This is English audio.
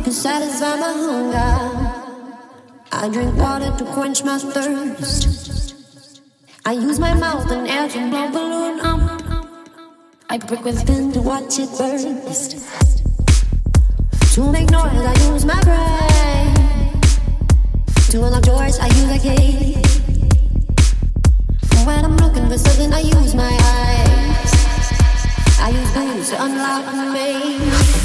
to satisfy my hunger. I drink water to quench my thirst. I use my mouth and air to blow balloon up. I prick with pen to watch it burst. To make noise, I use my brain. To unlock doors, I use a key. When I'm looking for something, I use my eyes. I use booze to unlock me.